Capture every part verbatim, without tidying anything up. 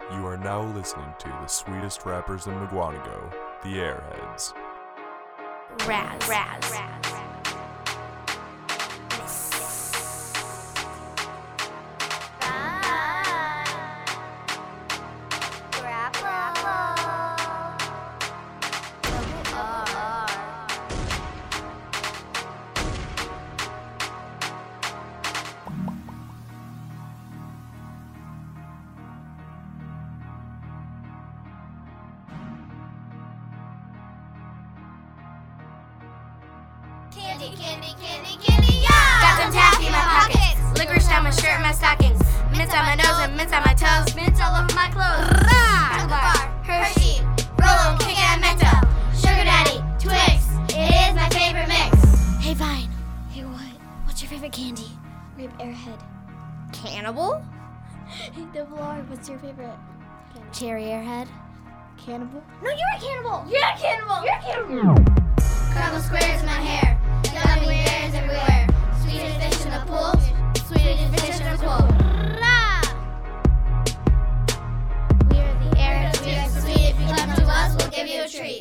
You are now listening to the sweetest rappers in Mugwanago, the Airheads. Raz, Raz, Raz. Candy, candy, candy, candy, yeah! Got some taffy in my pockets, licorice down my shirt and my stockings, mints on my nose and mints on my toes, Mints all over my clothes. Rah! Chocolate bar, Hershey, Rolo, King and Mentos, Sugar Daddy, Twix. It is my favorite mix. Hey Vine. Hey what? What's your favorite candy? Rib Airhead. Cannibal? Hey Double R, what's your favorite candy? Cherry Airhead? Cannibal? No, you're a cannibal. You're a cannibal! You're a cannibal! Curl squares in my hair, gummy bears everywhere. Sweetest fish in the pool, sweetest fish in the pool. Rah! We are the Airheads, we are sweet. If you come to us, we'll give you a treat.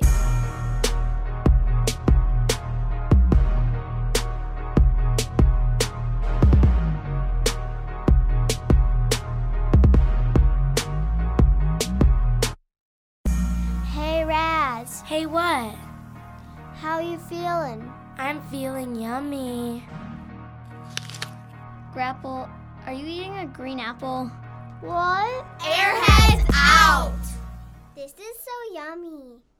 Hey Raz. Hey, what? How you feeling? I'm feeling yummy. Grapple, are you eating a green apple? What? Airheads out! This is so yummy.